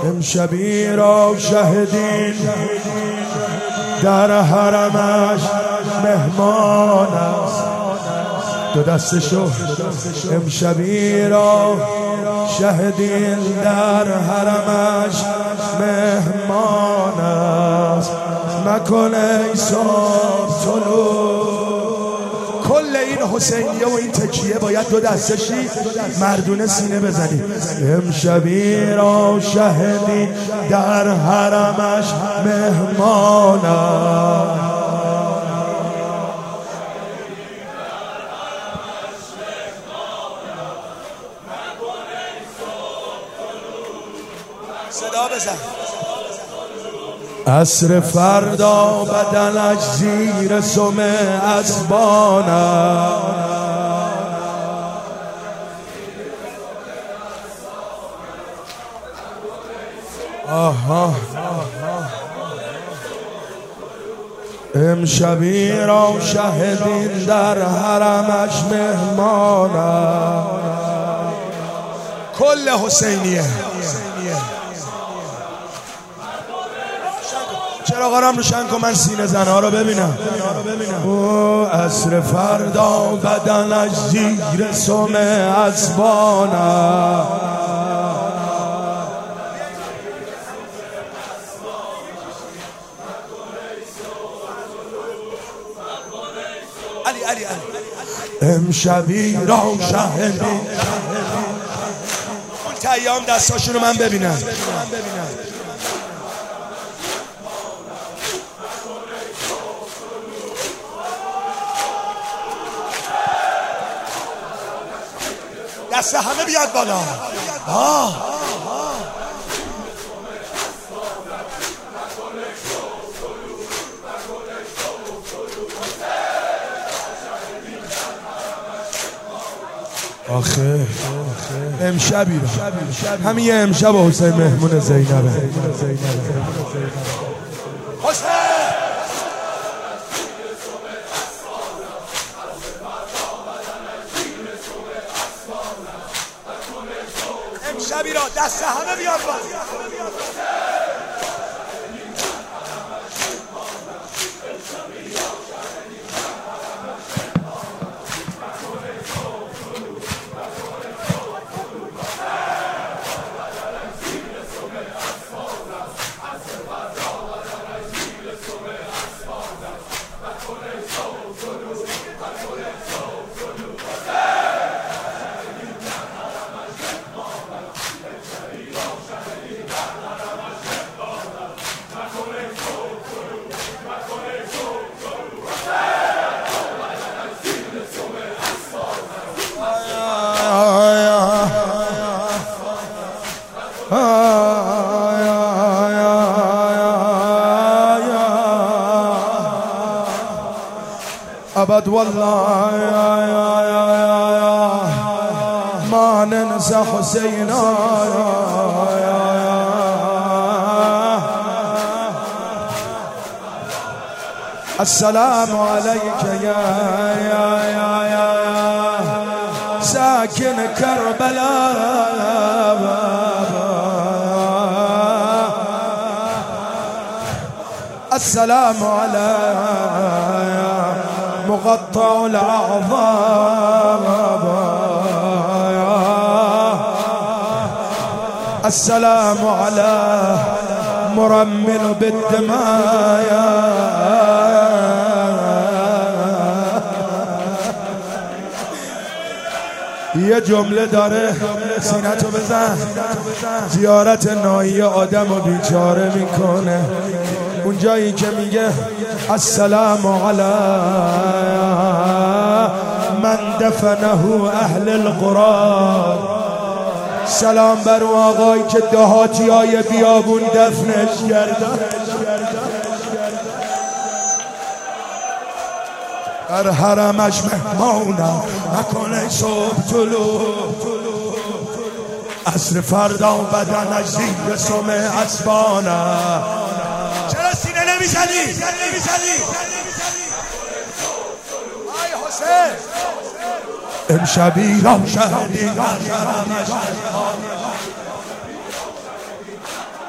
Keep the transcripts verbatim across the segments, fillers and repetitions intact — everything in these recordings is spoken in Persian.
امشبی را شهدین در حرمش مهمان است. دو دستشو امشبی را شهدین در حرمش مهمان است. مکن ای صبح طلوع. کل این حسینیه و این تکیه باید دو دستشی مردونه سینه بزنی. امشبی را شهدی در حرمش مهمان است. صدا بزن. عصر فردا بدنش زیر سم اسبان آها امشبی را شهدین در حرمش مهمان. کل حسینیه چراغا رو روشن کن من سینه زنها رو ببینم. او عصر فردا بدنش زیر سم اسبان علی علی علی امشبی را شهدی. اون تیام دستاشون رو من ببینم. دست همه بیاد بالا. آه آخه امشبی رو همین یه امشب حسین مهمون زینبه. حسین امشبی را دست همه بیاد بالا. أبد والله يا يا يا يا ما ننسى حسينا يا يا السلام عليك يا يا يا يا ساكن كربلاء السلام على مقطع الأعظام السلام على مرمل بالدماء یه جمله داره سینتو بزن. زیارت نایی آدم و بیچاره میکنه. اون جایی که میگه السلام علی من دفنه اهل القرى. سلام بر اون آقایی که دهاتی های بیابون دفنش کردن. در حرمش مهمانم نکنه صبح طلوع. عصر فردا بدنش زیر سم اسبانم. چرا سینه نمیزنی؟ آی حسین امشبی را شهدی در حرمش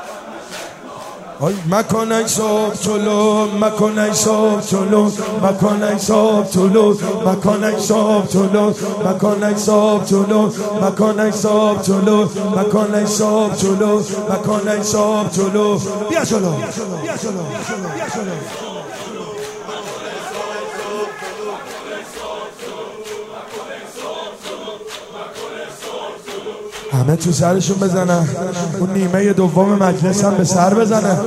مکنه صبح طلوع مکنه صبح طلوع مکنه صبح طلوع مکنه صبح طلوع مکنه صبح طلوع مکنه صبح طلوع مکنه صبح طلوع مکنه صبح طلوع بیا جلو بیا جلو بیا جلو همه تو سرشون بزنن اون نیمه دوم مجلس هم به سر بزنه